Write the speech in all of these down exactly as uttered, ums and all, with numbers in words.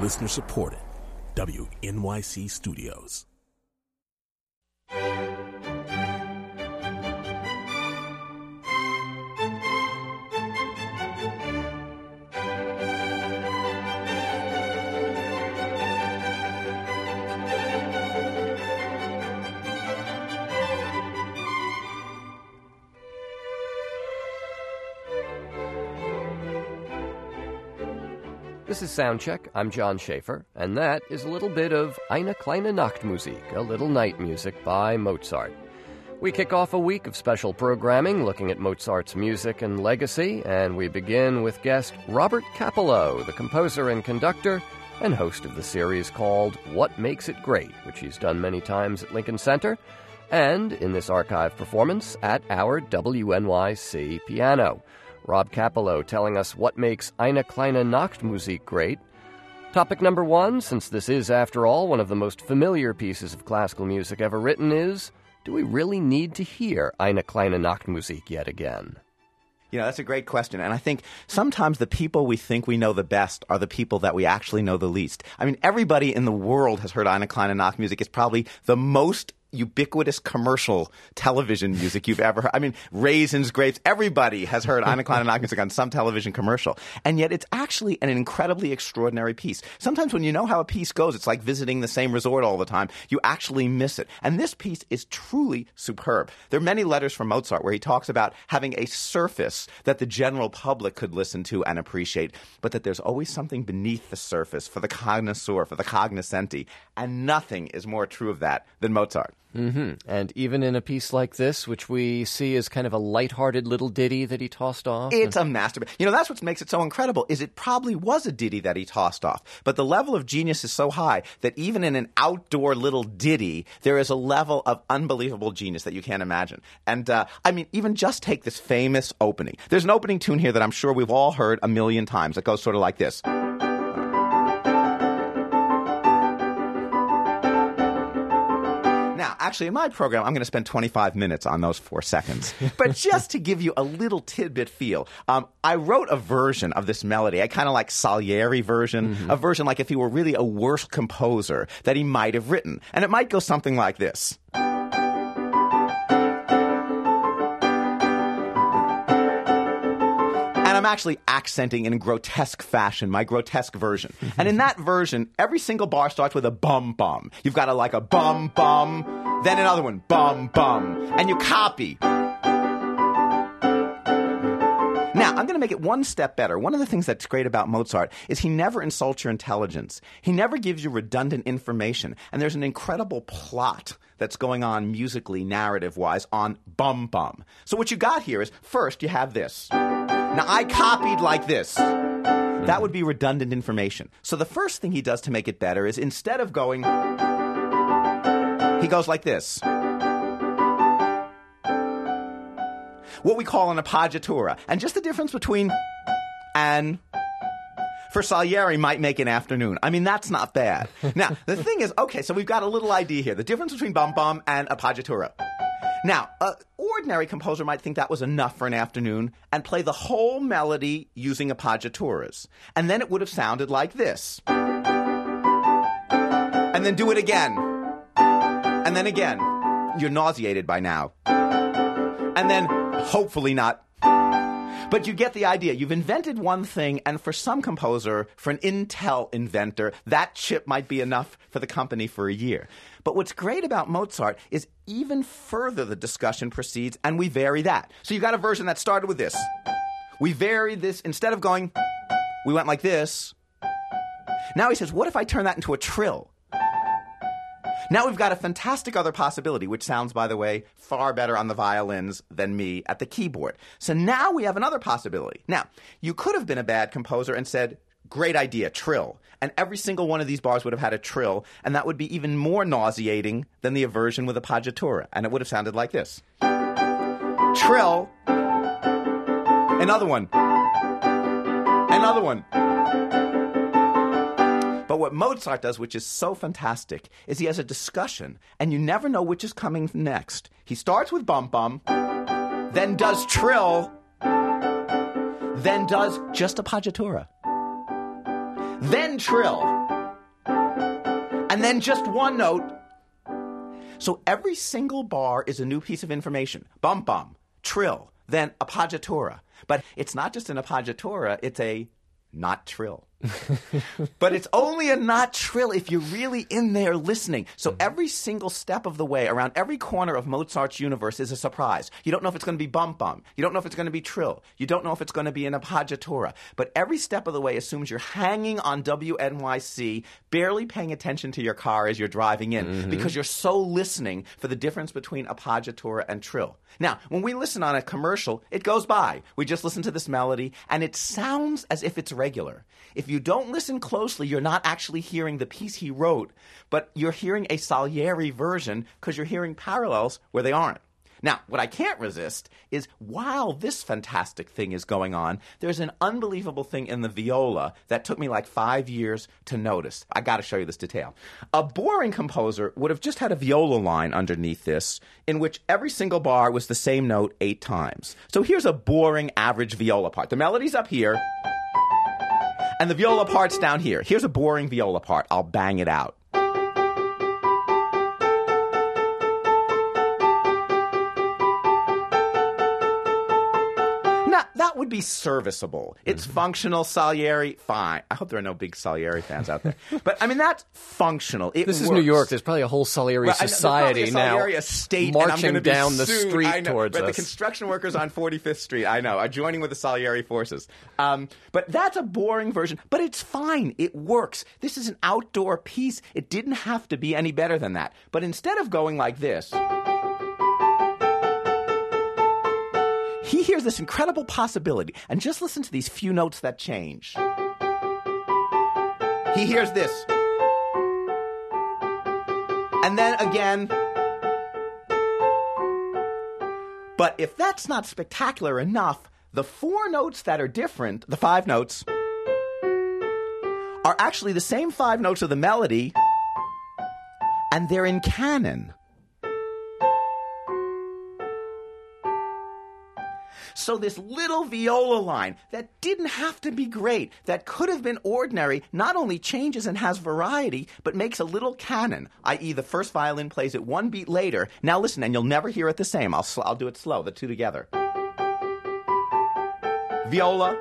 Listener supported. W N Y C Studios. This is Soundcheck. I'm John Schaefer, and that is a little bit of Eine kleine Nachtmusik, a little night music by Mozart. We kick off a week of special programming looking at Mozart's music and legacy, and we begin with guest Robert Kappelow, the composer and conductor and host of the series called What Makes It Great, which he's done many times at Lincoln Center, and in this archive performance at our W N Y C piano. Rob Kappelow telling us what makes Eine kleine Nachtmusik great. Topic number one, since this is, after all, one of the most familiar pieces of classical music ever written, is, do we really need to hear Eine kleine Nachtmusik yet again? You know, that's a great question. And I think sometimes the people we think we know the best are the people that we actually know the least. I mean, everybody in the world has heard Eine kleine Nachtmusik. It's probably the most ubiquitous commercial television music you've ever heard. I mean, raisins, grapes, everybody has heard Eine kleine Nachtmusik on some television commercial. And yet it's actually an incredibly extraordinary piece. Sometimes when you know how a piece goes, it's like visiting the same resort all the time. You actually miss it. And this piece is truly superb. There are many letters from Mozart where he talks about having a surface that the general public could listen to and appreciate, but that there's always something beneath the surface for the connoisseur, for the cognoscenti. And nothing is more true of that than Mozart. Mm-hmm. And even in a piece like this, which we see as kind of a lighthearted little ditty that he tossed off. It's a masterpiece. You know, that's what makes it so incredible, is it probably was a ditty that he tossed off. But the level of genius is so high that even in an outdoor little ditty, there is a level of unbelievable genius that you can't imagine. And, uh, I mean, even just take this famous opening. There's an opening tune here that I'm sure we've all heard a million times. It goes sort of like this. Actually, in my program, I'm going to spend twenty-five minutes on those four seconds. But just to give you a little tidbit feel, um, I wrote a version of this melody. I kind of like Salieri version, mm-hmm. a version like if he were really a worse composer that he might have written. And it might go something like this. And I'm actually accenting in a grotesque fashion, my grotesque version. And in that version, every single bar starts with a bum bum. You've got a, like a bum bum, then another one, bum bum, and you copy. Now, I'm going to make it one step better. One of the things that's great about Mozart is he never insults your intelligence. He never gives you redundant information. And there's an incredible plot that's going on musically, narrative-wise, on bum bum. So what you got here is, first, you have this. Now, I copied like this. That would be redundant information. So the first thing he does to make it better is instead of going, he goes like this. What we call an appoggiatura. And just the difference between and for Salieri might make an afternoon. I mean, that's not bad. Now, the thing is, okay, so we've got a little idea here. The difference between bum bum and appoggiatura. Now, an ordinary composer might think that was enough for an afternoon and play the whole melody using appoggiaturas. And then it would have sounded like this. And then do it again. And then again. You're nauseated by now. And then, hopefully not. But you get the idea. You've invented one thing, and for some composer, for an Intel inventor, that chip might be enough for the company for a year. But what's great about Mozart is even further the discussion proceeds, and we vary that. So you got a version that started with this. We varied this. Instead of going, we went like this. Now he says, what if I turn that into a trill? Now we've got a fantastic other possibility, which sounds, by the way, far better on the violins than me at the keyboard. So now we have another possibility. Now, you could have been a bad composer and said, great idea, trill. And every single one of these bars would have had a trill, and that would be even more nauseating than the version with appoggiatura. And it would have sounded like this. Trill. Another one. Another one. But what Mozart does, which is so fantastic, is he has a discussion, and you never know which is coming next. He starts with bum bum, then does trill, then does just appoggiatura, then trill, and then just one note. So every single bar is a new piece of information. Bum bum, trill, then appoggiatura. But it's not just an appoggiatura, it's a not trill. But it's only a not trill if you're really in there listening. So every single step of the way, around every corner of Mozart's universe is a surprise. You don't know if it's going to be bum bum. You don't know if it's going to be trill. You don't know if it's going to be an appoggiatura. But every step of the way assumes you're hanging on W N Y C, barely paying attention to your car as you're driving in, mm-hmm. because you're so listening for the difference between appoggiatura and trill. Now, when we listen on a commercial, it goes by. We just listen to this melody, and it sounds as if it's regular. If you don't listen closely, you're not actually hearing the piece he wrote, but you're hearing a Salieri version because you're hearing parallels where they aren't. Now, what I can't resist is while this fantastic thing is going on, there's an unbelievable thing in the viola that took me like five years to notice. I got to show you this detail. A boring composer would have just had a viola line underneath this in which every single bar was the same note eight times. So here's a boring average viola part. The melody's up here, and the viola part's down here. Here's a boring viola part. I'll bang it out. Now, that would be serviceable. It's mm-hmm. functional, Salieri, fine. I hope there are no big Salieri fans out there. But, I mean, that's functional. It this works. is New York. There's probably a whole Salieri well, society I know, now Salieri estate, marching and I'm down the sued. street I know, towards but us. The construction workers on forty-fifth Street, I know, are joining with the Salieri forces. Um, but that's a boring version. But it's fine. It works. This is an outdoor piece. It didn't have to be any better than that. But instead of going like this, he hears this incredible possibility, and just listen to these few notes that change. He hears this. And then again. But if that's not spectacular enough, the four notes that are different, the five notes, are actually the same five notes of the melody, and they're in canon. So this little viola line that didn't have to be great, that could have been ordinary, not only changes and has variety, but makes a little canon, that is the first violin plays it one beat later. Now listen, and you'll never hear it the same. I'll, sl- I'll do it slow, the two together. Viola.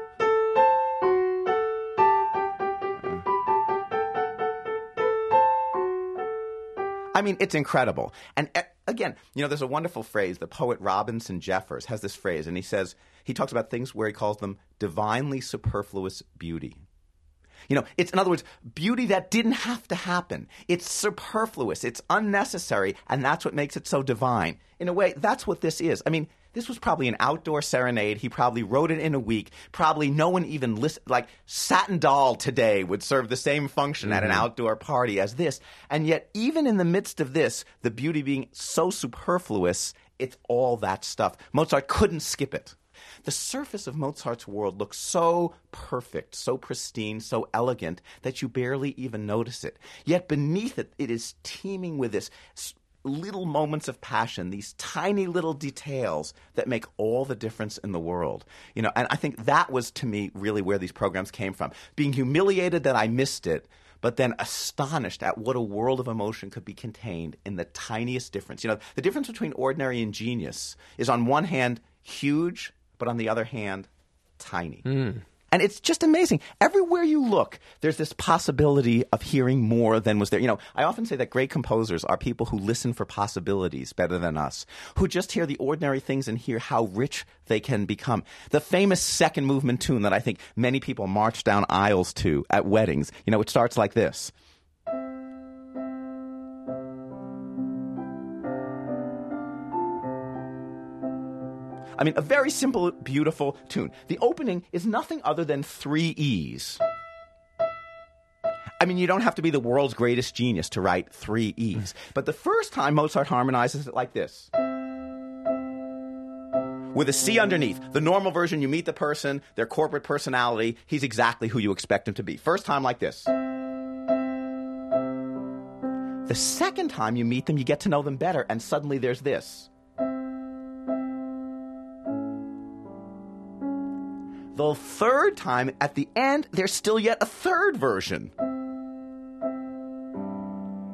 I mean, it's incredible. And uh, again, you know, there's a wonderful phrase. The poet Robinson Jeffers has this phrase, and he says, he talks about things where he calls them divinely superfluous beauty. You know, it's, in other words, beauty that didn't have to happen. It's superfluous. It's unnecessary, and that's what makes it so divine. In a way, that's what this is. I mean, this was probably an outdoor serenade. He probably wrote it in a week. Probably no one even listened. Like, Satin Doll today would serve the same function mm-hmm. at an outdoor party as this. And yet, even in the midst of this, the beauty being so superfluous, it's all that stuff. Mozart couldn't skip it. The surface of Mozart's world looks so perfect, so pristine, so elegant, that you barely even notice it. Yet beneath it, it is teeming with this little moments of passion, these tiny little details that make all the difference in the world. You know, and I think that was, to me, really where these programs came from. Being humiliated that I missed it, but then astonished at what a world of emotion could be contained in the tiniest difference. You know, the difference between ordinary and genius is, on one hand, huge, but on the other hand, tiny. Mm. And it's just amazing. Everywhere you look, there's this possibility of hearing more than was there. You know, I often say that great composers are people who listen for possibilities better than us, who just hear the ordinary things and hear how rich they can become. The famous second movement tune that I think many people march down aisles to at weddings, you know, it starts like this. I mean, a very simple, beautiful tune. The opening is nothing other than three E's. I mean, you don't have to be the world's greatest genius to write three E's. But the first time Mozart harmonizes it like this. With a C underneath. The normal version, you meet the person, their corporate personality, he's exactly who you expect him to be. First time like this. The second time you meet them, you get to know them better, and suddenly there's this. The third time, at the end, there's still yet a third version.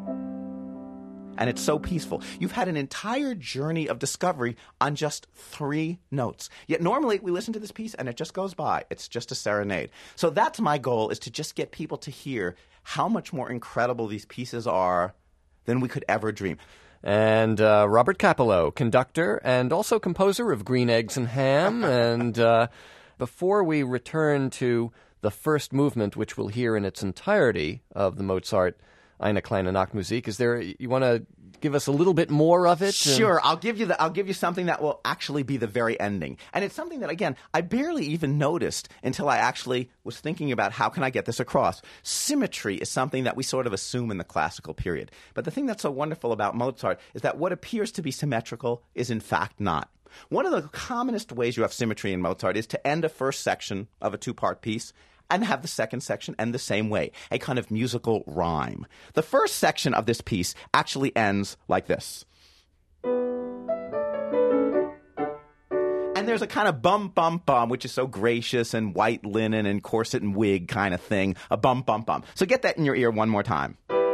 and it's so peaceful. You've had an entire journey of discovery on just three notes. Yet normally we listen to this piece and it just goes by. It's just a serenade. So that's my goal, is to just get people to hear how much more incredible these pieces are than we could ever dream. And uh, Robert Capello, conductor and also composer of Green Eggs and Ham. and uh, before we return to the first movement, which we'll hear in its entirety of the Mozart Eine kleine Nachtmusik, is there, you want to give us a little bit more of it? Sure, I'll give you the, I'll give you something that will actually be the very ending. And it's something that, again, I barely even noticed until I actually was thinking about how can I get this across. Symmetry is something that we sort of assume in the classical period. But the thing that's so wonderful about Mozart is that what appears to be symmetrical is in fact not. One of the commonest ways you have symmetry in Mozart is to end a first section of a two-part piece and have the second section end the same way, a kind of musical rhyme. The first section of this piece actually ends like this. And there's a kind of bum, bum, bum, which is so gracious and white linen and corset and wig kind of thing, a bum, bum, bum. So get that in your ear one more time.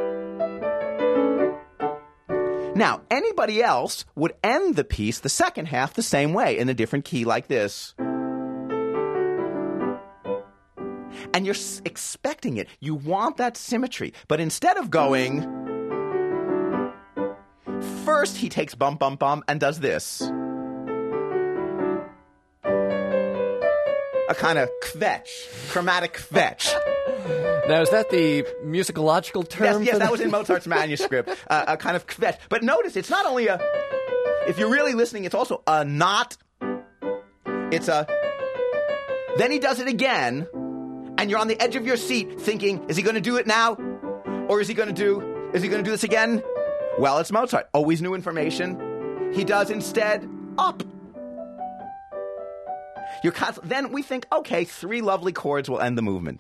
Now, anybody else would end the piece, the second half, the same way, in a different key like this. And you're s- expecting it. You want that symmetry. But instead of going, first he takes bum, bum, bum and does this. A kind of kvetch, chromatic kvetch. Now, is that the musicological term? Yes, yes, for that was in Mozart's manuscript, uh, a kind of kvetch. But notice, it's not only a, if you're really listening, it's also a not, it's a, then he does it again, and you're on the edge of your seat thinking, is he going to do it now? Or is he going to do, is he going to do this again? Well, it's Mozart. Always new information. He does instead up. You're const- then we think, okay, three lovely chords will end the movement.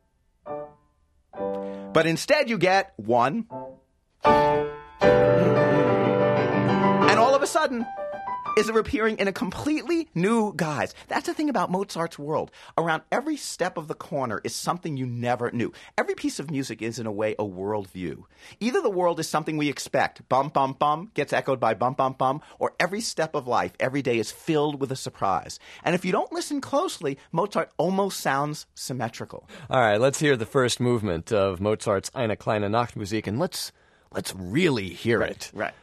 But instead you get one. And all of a sudden, is appearing in a completely new guise. That's the thing about Mozart's world. Around every step of the corner is something you never knew. Every piece of music is, in a way, a worldview. Either the world is something we expect, bum, bum, bum, gets echoed by bum, bum, bum, or every step of life, every day is filled with a surprise. And if you don't listen closely, Mozart almost sounds symmetrical. All right, let's hear the first movement of Mozart's Eine kleine Nachtmusik, and let's, let's really hear Right, it. right.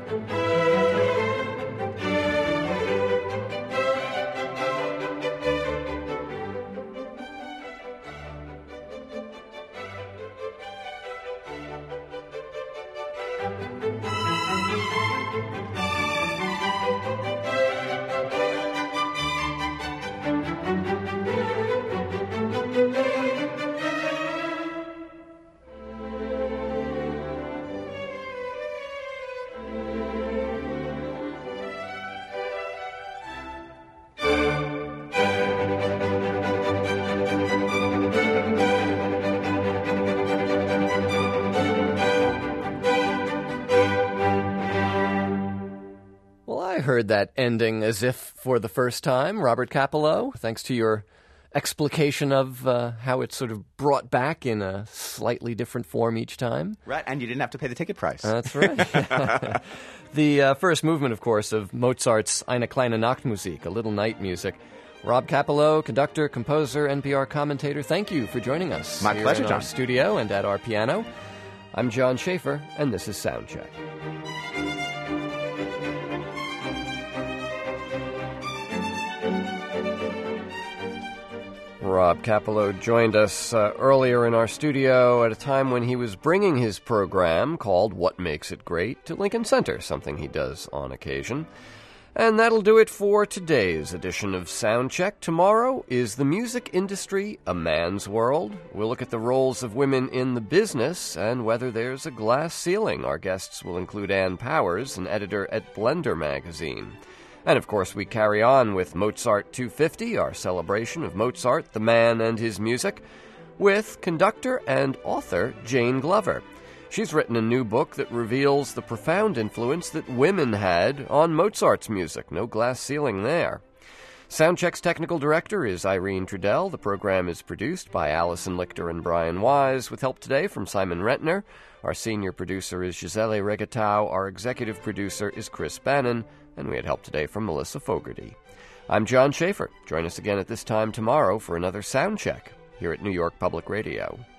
Heard that ending as if for the first time, Robert Capello, thanks to your explication of uh, how it's sort of brought back in a slightly different form each time. Right, and you didn't have to pay the ticket price. That's right. The uh, first movement, of course, of Mozart's Eine kleine Nachtmusik, a little night music. Rob Capello, conductor, composer, N P R commentator, thank you for joining us. My here pleasure, in John. Our studio and at our piano. I'm John Schaefer, and this is Soundcheck. Rob Capello joined us uh, earlier in our studio at a time when he was bringing his program called What Makes It Great to Lincoln Center, something he does on occasion. And that'll do it for today's edition of Soundcheck. Tomorrow is the music industry a man's world? We'll look at the roles of women in the business and whether there's a glass ceiling. Our guests will include Ann Powers, an editor at Blender magazine. And, of course, we carry on with Mozart two fifty, our celebration of Mozart, the man and his music, with conductor and author Jane Glover. She's written a new book that reveals the profound influence that women had on Mozart's music. No glass ceiling there. Soundcheck's technical director is Irene Trudell. The program is produced by Allison Lichter and Brian Wise, with help today from Simon Rentner. Our senior producer is Gisele Regatau. Our executive producer is Chris Bannon. And we had help today from Melissa Fogarty. I'm John Schaefer. Join us again at this time tomorrow for another Soundcheck here at New York Public Radio.